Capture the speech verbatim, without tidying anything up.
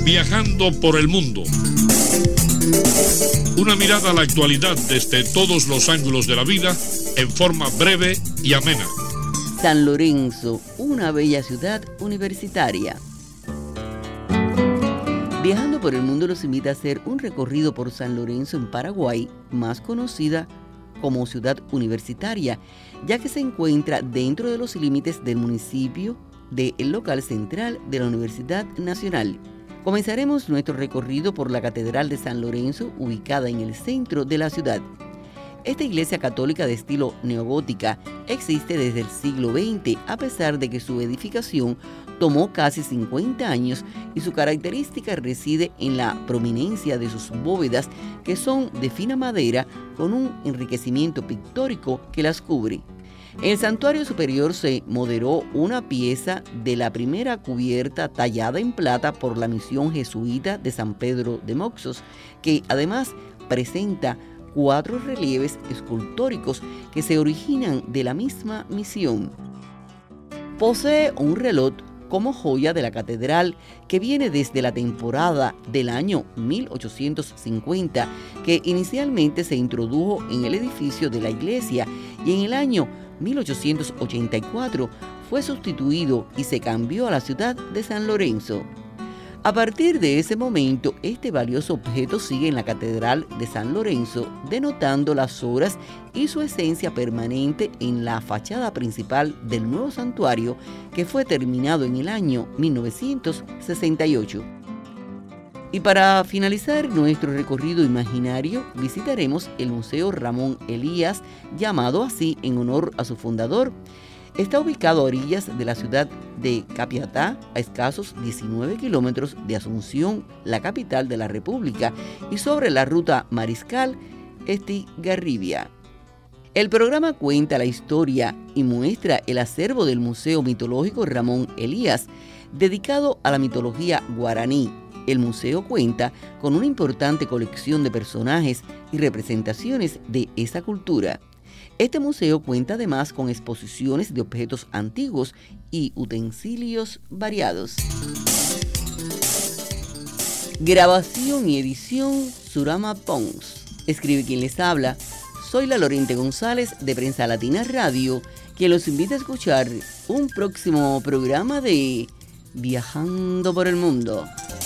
Viajando por el mundo. Una mirada a la actualidad desde todos los ángulos de la vida en forma breve y amena. San Lorenzo, una bella ciudad universitaria. Viajando por el mundo nos invita a hacer un recorrido por San Lorenzo en Paraguay, más conocida como ciudad universitaria, ya que se encuentra dentro de los límites del municipio del local central de la Universidad Nacional. Comenzaremos nuestro recorrido por la Catedral de San Lorenzo, ubicada en el centro de la ciudad. Esta iglesia católica de estilo neogótica existe desde el siglo veinte, a pesar de que su edificación tomó casi cincuenta años y su característica reside en la prominencia de sus bóvedas, que son de fina madera con un enriquecimiento pictórico que las cubre. En el santuario superior se moderó una pieza de la primera cubierta tallada en plata por la misión jesuita de San Pedro de Moxos, que además presenta cuatro relieves escultóricos que se originan de la misma misión. Posee un reloj como joya de la catedral que viene desde la temporada del año mil ochocientos cincuenta, que inicialmente se introdujo en el edificio de la iglesia y en el año mil ochocientos ochenta y cuatro fue sustituido y se cambió a la ciudad de San Lorenzo. A partir de ese momento, este valioso objeto sigue en la Catedral de San Lorenzo, denotando las horas y su esencia permanente en la fachada principal del nuevo santuario, que fue terminado en el año mil novecientos sesenta y ocho. Y para finalizar nuestro recorrido imaginario, visitaremos el Museo Ramón Elías, llamado así en honor a su fundador. Está ubicado a orillas de la ciudad de Capiatá, a escasos diecinueve kilómetros de Asunción, la capital de la República, y sobre la ruta Mariscal Estigarribia. El programa cuenta la historia y muestra el acervo del Museo Mitológico Ramón Elías, dedicado a la mitología guaraní. El museo cuenta con una importante colección de personajes y representaciones de esa cultura. Este museo cuenta además con exposiciones de objetos antiguos y utensilios variados. Grabación y edición, Surama Pons. Escribe quien les habla. Soy la Lorente González de Prensa Latina Radio, quien los invita a escuchar un próximo programa de Viajando por el Mundo.